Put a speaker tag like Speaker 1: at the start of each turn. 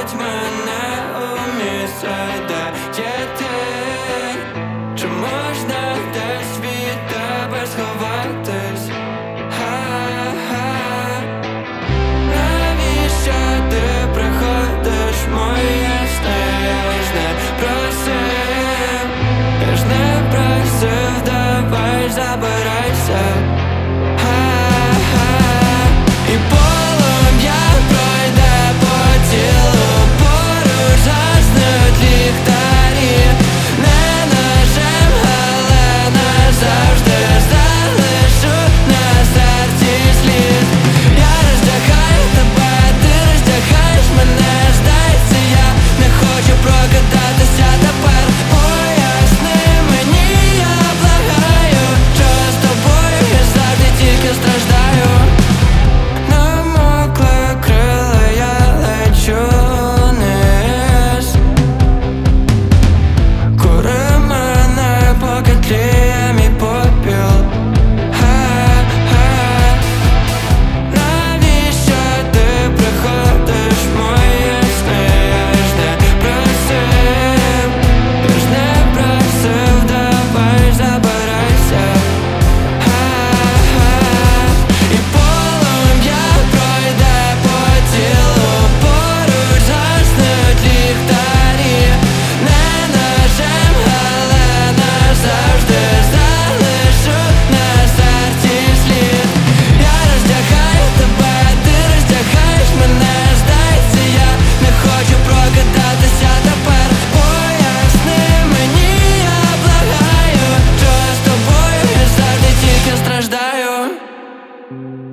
Speaker 1: Посадь мене у місце, де є ти. Чи можна десь від тебе сховатись? Навіщо ти приходиш в мої сни? Я ж не просив, я ж не просив, давай забирайся. І полум'я пройде по тілу, поруч гаснуть ліхтарі. Не ножем, але назавжди залишу на серці слід. Я роздягаю тебе, ти роздягаєш мене. Здається, я не хочу прокидатися тепер. Поясни мені, я благаю, що з тобою я завжди тільки страждаю. Намокли крила, я лечу вниз. Кури мене, поки тліє мій попіл. Навіщо ти приходиш в мої сни? Я ж не просив, я ж не просив, давай забирайся. І полум'я пройде по тілу, поруч гаснуть ліхтарі. Не ножем, але назавжди залишу на серці слід. Я роздягаю тебе, ти роздягаєш мене. Здається, я не хочу прокидатися тепер. Поясни мені, я благаю, що з тобою я завжди тільки страждаю.